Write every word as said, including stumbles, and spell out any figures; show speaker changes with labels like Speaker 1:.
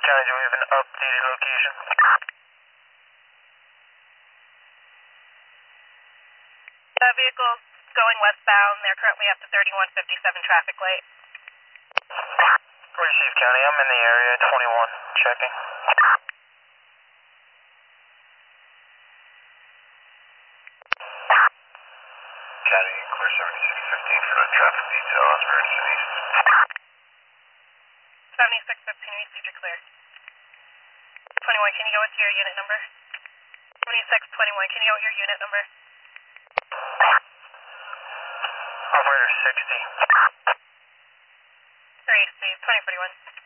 Speaker 1: County, do we have an updated location?
Speaker 2: The vehicle's going westbound. They're currently at the thirty-one fifty-seven traffic light.
Speaker 1: Receive County, I'm in the area, twenty-one, checking. County, clear seventy-six fifteen for the traffic detail, Osborne East.
Speaker 2: seventy-six fifteen, received, you're clear. twenty-one, can you go with your unit number? seventy-six twenty-one, can you go with your unit number?
Speaker 1: Operator sixty.
Speaker 2: Received, twenty forty-one.